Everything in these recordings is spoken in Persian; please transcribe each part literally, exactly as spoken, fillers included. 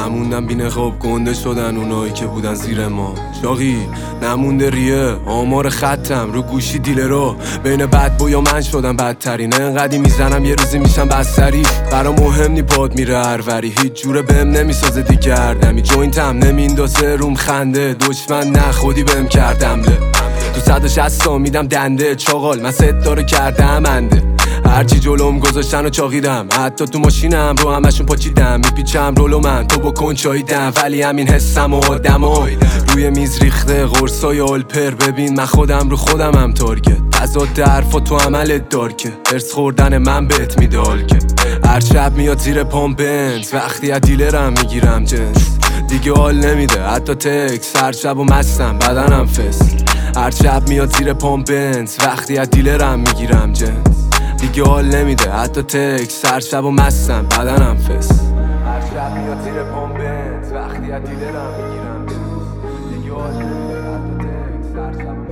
نموندن بی نقاب، گنده شدن اونایی که بودن زیر ما. شاقی نمونده ریه، آمار ختم رو گوشی دیله رو. بین بد بویا من شدم بدترین، انقدی میزنم یه روزی میشم بستری. برا مهم نی پاد میره هروری، هیچ جوره بهم نمیسازه دیگه هردمی. جوینتم نمیندازه روم خنده، دشمن نه خودی بهم کردم له. تو صد و شصت تا میدم دنده، چاقال من ست داره کردم انده. هرچی جلوم گذاشتن و چاقیدم، حتی تو ماشینم رو همشون پاچیدم. میپیچم رولو من تو بکن چاییدم، ولی همین حسم و آدمای روی میز ریخته قرصای آلپر. ببین من خودم رو خودم هم تارگت، تضاد حرفا تو عملت دارکه. ارس خوردن من بهت میده حالکه. هر شب میاد زیر پام بنز، وقتی از دیلرم میگیرم جنس. دیگه حال نمیده حتی تکس، هر شب و مستم بدنم فس. هر شب میاد زیر پام بنز، وقتی از دیلرم میگیرم جنس. دیگه حال نمیده حتی تکس، هر شب و مستم بدنم فس. هر شب میاد زیر پام بنز، وقتی از دیلرم میگیرم جنس. دیگه حال نمیده حتی تکس، هر شب و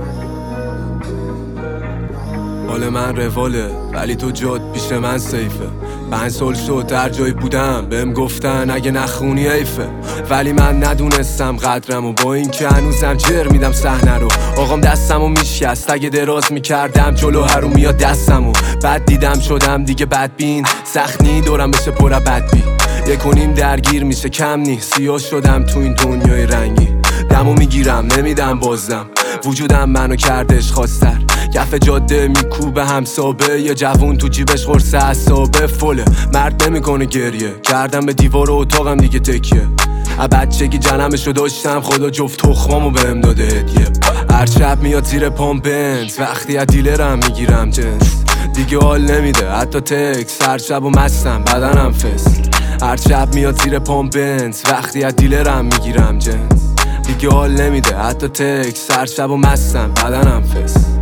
مستم. حال من رواله ولی تو جات پیش من سیفه. پنج سال شد هر جایی بودم بهم گفتن اگه نخونی حیفه، ولی من ندونستم قدرم و با این که هنوزم جر میدم صحنه رو. آقام دستمو میشکست اگه دراز میکردم جلو هرو میاد دستمو. بد دیدم شدم دیگه بدبین، سخت نی دورم بشه پر بدبی. یک و نیم درگیر میشه کم نی، سیاه شدم تو این دنیای رنگی. دمو میگیرم نمیدم بازم، وجودم منو کردش خواستر. کف جاده میکوبه همسابه، یه جوون تو جیبش قرص عصابه. فله مرد نمیکنه گریه، کردم به دیوار اتاقم دیگه تکیه. از بچگی جنمشو داشتم، خدا جفت تخمامو بهم داده هدیه. هر شب میاد زیر پام بنز، وقتی از دیلرم میگیرم جنس. دیگه حال نمیده حتی تکس، هر شب و مستم بدنم فس. هر شب میاد زیر پام بنز، وقتی از دیلرم میگیرم جنس. دیگه حال نمیده حتی تکس، هر شب و مستم بدنم فس.